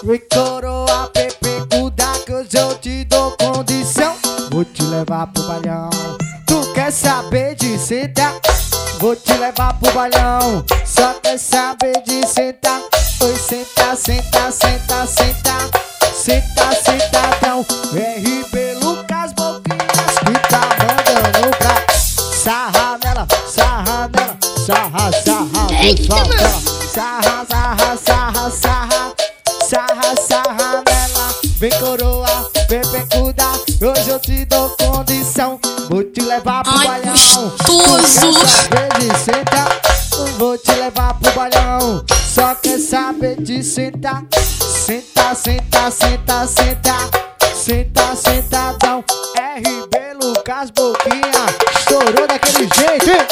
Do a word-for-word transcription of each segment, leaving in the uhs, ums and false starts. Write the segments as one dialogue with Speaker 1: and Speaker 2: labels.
Speaker 1: Vem coroa, pepecuda, que hoje eu te dou condição. Vou te levar pro bailão. Tu quer saber de sentar? Vou te levar pro bailão. Só quer saber de sentar. Oi, senta, senta, senta, senta. Senta, sentadão. R B Lucas Boquinhas que tá mandando pra sarra nela, sarra nela, sarra, sarra, sarra, sarra, sarra, sarra, sarra, sarra, sarra nela. Vem coroa, pepecuda, hoje eu te dou condição. Vou te levar pro
Speaker 2: Ai,
Speaker 1: bailão.
Speaker 2: gostoso.
Speaker 1: Tu quer saber de sentar? Vou te levar pro bailão. Só quer saber de sentar. Senta, senta, senta, senta. Senta, sentadão. R B Lucas Boquinha estourou daquele jeito, hein?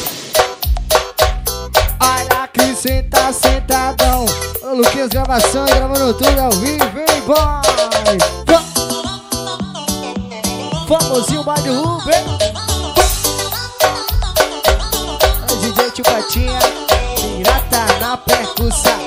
Speaker 1: Olha que senta, sentadão. Ô Luquinhas gravações, gravando tudo ao vivo, vem boy. Famosinho baile Uber. D J Tio Patinha, pirata na percussão.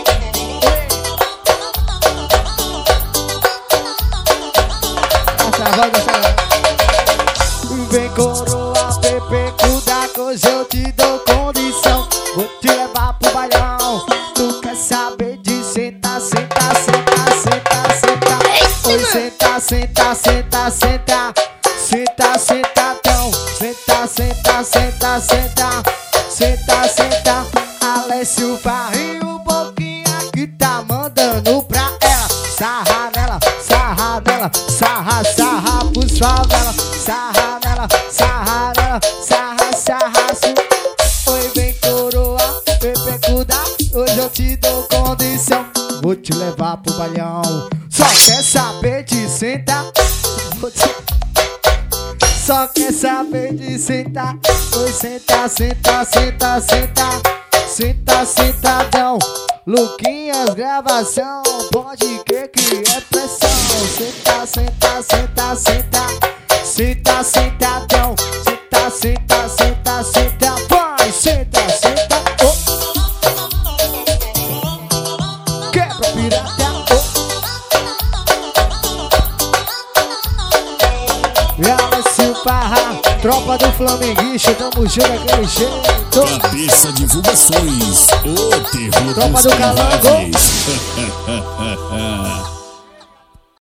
Speaker 1: Vem coroa, pepecuda, que hoje eu te dou condição. Vou te levar pro bailão. Tu quer saber de sentar, sentar, sentar, sentar, sentar. Oi, senta, senta, senta, senta. Senta, sentadão. Senta, senta, senta, senta. Senta, senta. Alessio Barril, Boquinha que tá mandando pra ela. Sarra nela, sarra nela, sarra, sarra pros favela. Sarra nela, sarra nela, sarra, sarra, su. Oi, vem coroa, pepecuda, hoje eu te dou condição. Vou te levar pro bailão. Só quer saber de sentar? Vou te... Só quer saber de sentar. Oi, senta, senta, senta, senta. Senta, sentadão. Luquinhas gravação, pode crer que é pressão. Senta, senta, senta, senta. Senta, sentadão. Senta, senta, senta, senta. Vai, senta, senta. Oh. Quebra pirata. Oh. E Alessio Farra, tropa do Flamenguista, tamo junto daquele jeito.
Speaker 3: Cabeça Divulgações, o terror
Speaker 1: tropa
Speaker 3: dos
Speaker 1: do Calango.
Speaker 3: carnavais.